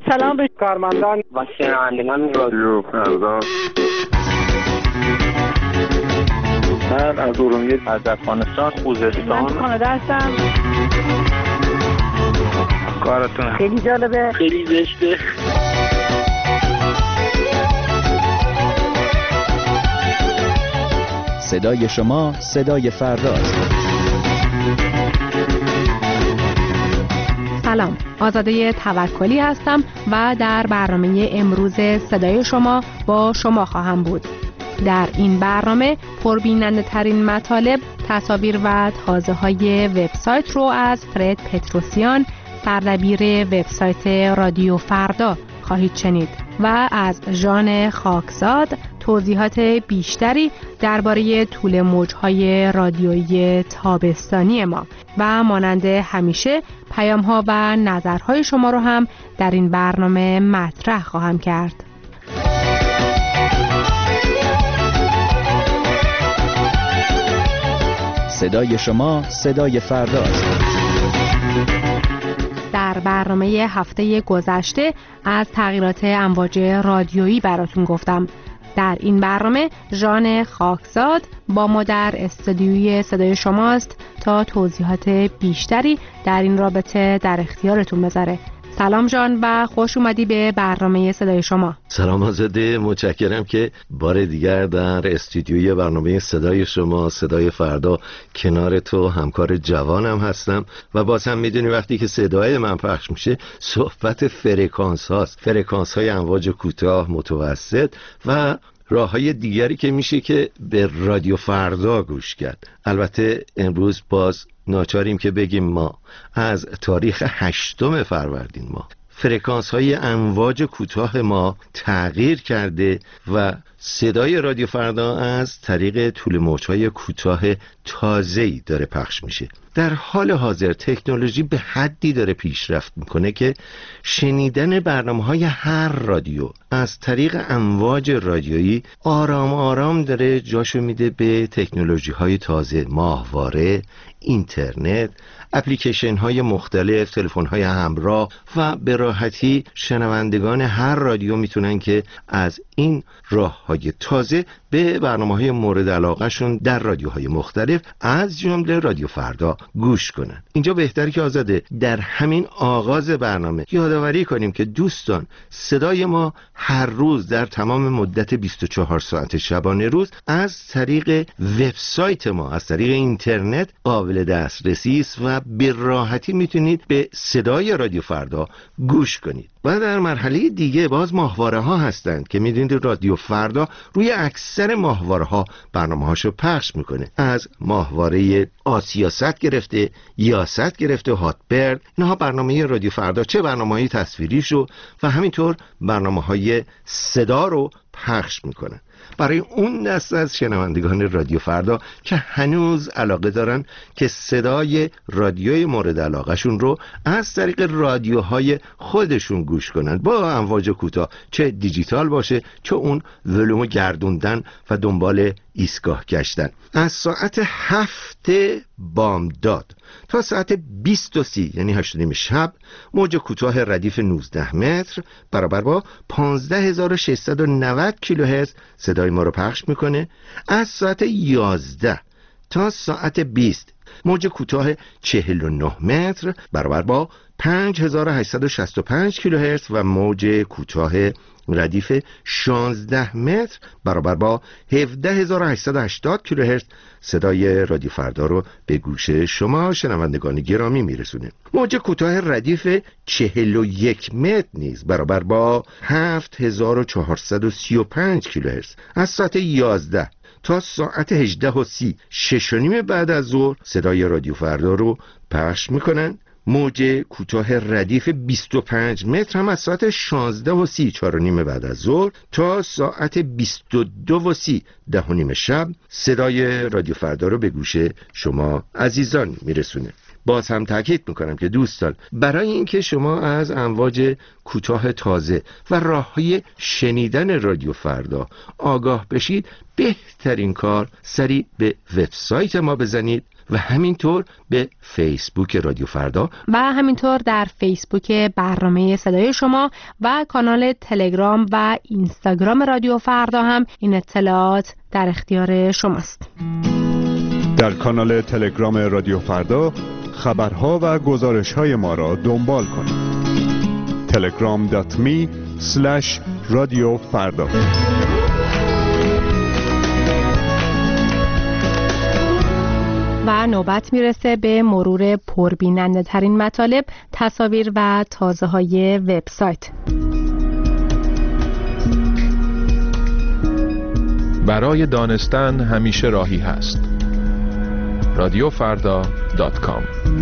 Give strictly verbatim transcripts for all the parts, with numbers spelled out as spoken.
سلام به کارمندان و شنوندگان رادیو فردا. من از ارومیه، از افغانستان، خوزستان. من کانادا هستم. کارتون خیلی جالبه، خیلی زشته. صدای شما صدای فرداست. سلام، آزاده توکلی هستم و در برنامه امروز صدای شما با شما خواهم بود. در این برنامه پربیننده ترین مطالب، تصاویر و تازه های وبسایت رو از فرد پتروسیان، سردبیر وبسایت رادیو فردا خواهید شنید و از ژان خاکزاد توضیحات بیشتری درباره طول موج‌های رادیویی تابستانی ما و مانند همیشه پیام‌ها و نظرهای شما رو هم در این برنامه مطرح خواهم کرد. صدای شما صدای فرداست. در برنامه هفته گذشته از تغییرات امواج رادیویی براتون گفتم. در این برنامه ژان خاکزاد با ما در استودیوی صدای شماست تا توضیحات بیشتری در این رابطه در اختیارتون بذاره. سلام ژان و خوش اومدی به برنامه صدای شما. سلام آزاده، متشکرم که بار دیگر در استودیوی برنامه صدای شما صدای فردا کنار تو همکار جوانم هستم و باز هم میدونی وقتی که صدای من پخش میشه صحبت فرکانس هاست، فرکانس های امواج کوتاه، متوسط و راه های دیگری که میشه که به رادیو فردا گوش کرد. البته امروز باز ناچاریم که بگیم ما از تاریخ هشتم فروردین ما فرکانس های امواج کوتاه ما تغییر کرده و صدای رادیو فردا از طریق طول موج‌های کوتاه تازه‌ای داره پخش میشه. در حال حاضر تکنولوژی به حدی داره پیشرفت میکنه که شنیدن برنامه‌های هر رادیو از طریق امواج رادیویی آرام آرام داره جاشو میده به تکنولوژی‌های تازه، ماهواره، اینترنت، اپلیکیشن های مختلف، تلفن های همراه و به راحتی شنوندگان هر رادیو میتونن که از این راه های تازه به برنامه های مورد علاقه شون در رادیوهای مختلف از جمله رادیو فردا گوش کنن. اینجا بهتره که آزاده در همین آغاز برنامه یادآوری کنیم که دوستان صدای ما هر روز در تمام مدت بیست و چهار ساعت شبانه روز از طریق وبسایت ما، از طریق اینترنت قابل دسترسی است و به راحتی میتونید به صدای رادیو فردا گوش کنید. و در مرحله دیگه باز ماهواره ها هستند که میدونید رادیو فردا روی اکثر ماهواره ها برنامه هاشو پخش میکنه. از ماهواره آسیاست گرفته، یاست گرفته، هاتبرد، اینها برنامه رادیو فردا چه برنامه‌های تصویریشو و همینطور برنامه‌های صدا رو پخش میکنن. برای اون دست از شنوندگان رادیو فردا که هنوز علاقه دارن که صدای رادیوی مورد علاقه شون رو از طریق رادیوهای خودشون گوش کنن با امواج کوتاه، چه دیجیتال باشه چه اون ولومو گردوندن و دنبال ایستگاه گشتن، از ساعت هفت بامداد تا ساعت بیست و سی یعنی هشت و نیم شب موج کوتاه ردیف نوزده متر برابر با پانزده هزار و ششصد و نود کیلوهرتز صدای ما رو پخش میکنه. از ساعت یازده تا ساعت بیست موج کوتاه چهل و نه متر برابر با پنج هزار و هشتصد و شصت و پنج کیلوهرتز و موج کوتاه ردیف شانزده متر برابر با هفده هزار و هشتصد و هشتاد کیلوهرتز صدای رادیو فردا رو به گوش شما شنوندگان گرامی میرسونه. موج کوتاه ردیف چهل و یک متر نیز برابر با هفت هزار و چهارصد و سی و پنج کیلوهرتز از ساعت یازده تا ساعت هجده و سی شش و نیم بعد از ظهر صدای رادیو فردا رو پخش میکنن. موج کوتاه ردیف بیست و پنج متر هم از ساعت شانزده و سی چهار و نیم بعد از ظهر تا ساعت بیست و دو و سی ده و نیم شب صدای رادیو فردا رو به گوش شما عزیزان میرسونه. باز هم تاکید میکنم که دوستان برای اینکه شما از امواج کوتاه تازه و راههای شنیدن رادیو فردا آگاه بشید بهترین کار سری به وبسایت ما بزنید و همینطور به فیسبوک رادیو فردا و همینطور در فیسبوک برنامه صدای شما و کانال تلگرام و اینستاگرام رادیو فردا هم این اطلاعات در اختیار شماست. در کانال تلگرام رادیو فردا خبرها و گزارش‌های ما را دنبال کنید. تلگرام دات می اسلش رادیو فردا. و نوبت میرسه به مرور پربیننده ترین مطالب، تصاویر و تازه های وبسایت. برای دانستن همیشه راهی هست. رادیو فردا دات کام.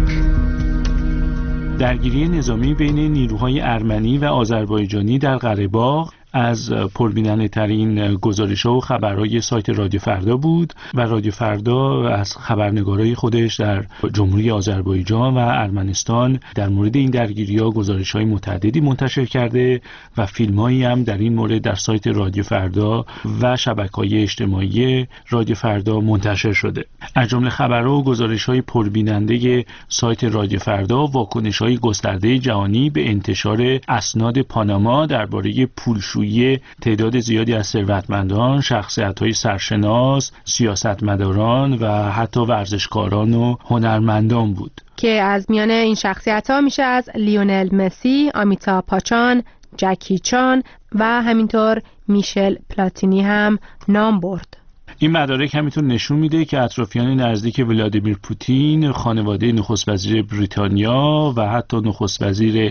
درگیری نظامی بین نیروهای ارمنی و آذربایجانی در قره باغ از پربیننده ترین گزارش‌ها و خبرهای سایت رادیو فردا بود و رادیو فردا از خبرنگارای خودش در جمهوری آذربایجان و ارمنستان در مورد این درگیری‌ها گزارش‌های متعددی منتشر کرده و فیلم‌هایی هم در این مورد در سایت رادیو فردا و شبکه‌های اجتماعی رادیو فردا منتشر شده. از جمله خبرها و گزارش‌های پربیننده سایت رادیو فردا واکنش‌های گسترده جهانی به انتشار اسناد پاناما درباره پولشویی تعداد زیادی از ثروتمندان، شخصیت‌های سرشناس، سیاستمداران و حتی ورزشکاران و هنرمندان بود که از میان این شخصیت‌ها میشه از لیونل مسی، آمیتاب باچان، جکی چان و همینطور میشل پلاتینی هم نام برد. این مدارک همینطور نشون میده که اطرافیان نزدیک ولادیمیر پوتین، خانواده نخست وزیر بریتانیا و حتی نخست وزیر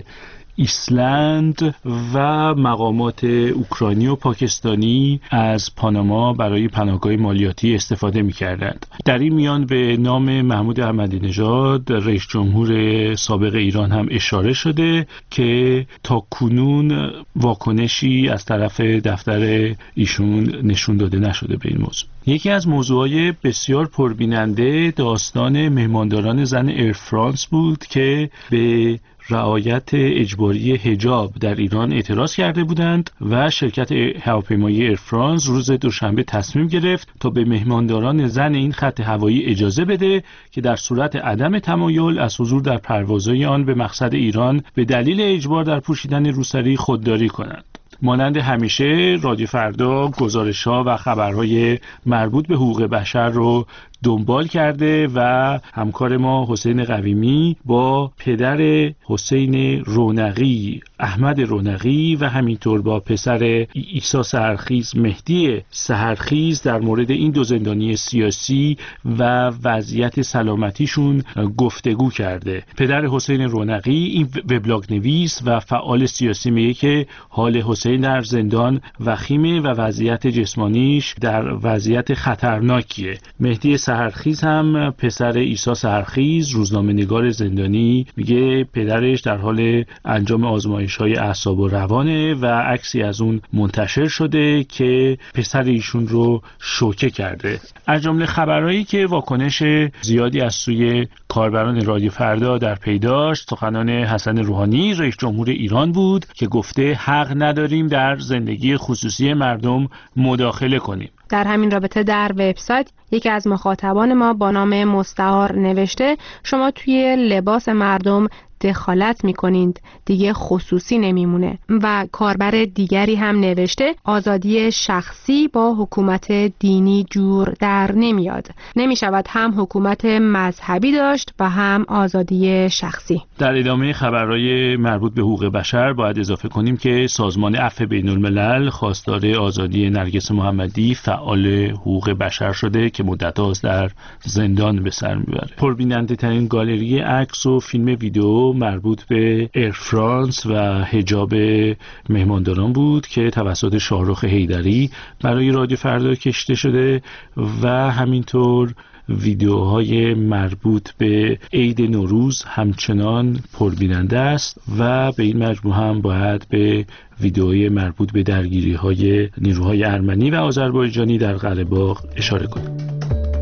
ایسلند و مقامات اوکراینی و پاکستانی از پاناما برای پناهگاه مالیاتی استفاده می‌کردند. در این میان به نام محمود احمدی نژاد رئیس جمهور سابق ایران هم اشاره شده که تا کنون واکنشی از طرف دفتر ایشون نشون داده نشده به این موضوع. یکی از موضوعات بسیار پربیننده داستان مهمانداران زن ایر فرانس بود که به رعایت اجباری حجاب در ایران اعتراض کرده بودند و شرکت هواپیمایی ایر فرانس روز دوشنبه تصمیم گرفت تا به مهمانداران زن این خط هوایی اجازه بده که در صورت عدم تمایل از حضور در پروازهای آن به مقصد ایران به دلیل اجبار در پوشیدن روسری خودداری کنند. مانند همیشه رادیو فردا گزارش‌ها و خبرهای مربوط به حقوق بشر رو دنبال کرده و همکار ما حسین قویمی با پدر حسین رونقی، احمد رونقی و همینطور با پسر عیسی سحرخیز، مهدی سحرخیز در مورد این دو زندانی سیاسی و وضعیت سلامتیشون گفتگو کرده. پدر حسین رونقی این وبلاگ نویس و فعال سیاسی میگه که حال حسین در زندان وخیمه و وضعیت جسمانیش در وضعیت خطرناکیه. مهدی سحرخیز هم پسر عیسی سحرخیز، روزنامه‌نگار زندانی، میگه پدرش در حال انجام آزمایش‌های اعصاب و روانه و عکسی از اون منتشر شده که پسر ایشون رو شوکه کرده. از جمله خبرهایی که واکنش زیادی از سوی کاربران رادیو فردا در پی داشت، سخنان حسن روحانی رئیس جمهور ایران بود که گفته حق نداریم در زندگی خصوصی مردم مداخله کنیم. در همین رابطه در وبسایت یکی از مخاطبان ما با نام مستعار نوشته شما توی لباس مردم دخالت میکنید، دیگه خصوصی نمیمونه. و کاربر دیگری هم نوشته آزادی شخصی با حکومت دینی جور در نمیاد، نمیشود هم حکومت مذهبی داشت و هم آزادی شخصی. در ادامه خبرهای مربوط به حقوق بشر باید اضافه کنیم که سازمان عفو بین الملل خواستار آزادی نرگس محمدی فعال حقوق بشر شده که مدت‌هاست در زندان به سر میبره. پربیننده ترین گالری عکس و فیلم ویدیو مربوط به ایر فرانس و حجاب مهمانداران بود که توسط شاهرخ حیدری برای رادیو فردا کشیده شده و همینطور ویدیوهای مربوط به عید نوروز همچنان پربیننده است و به این مجموعه هم باید به ویدیوهای مربوط به درگیری‌های نیروهای ارمنی و آذربایجانی در قره باغ اشاره کنیم.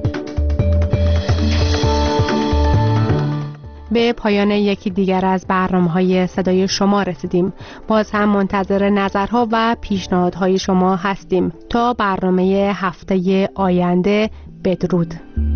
به پایان یکی دیگر از برنامه‌های صدای شما رسیدیم. باز هم منتظر نظرها و پیشنهادهای شما هستیم. تا برنامه هفته آینده، بدرود.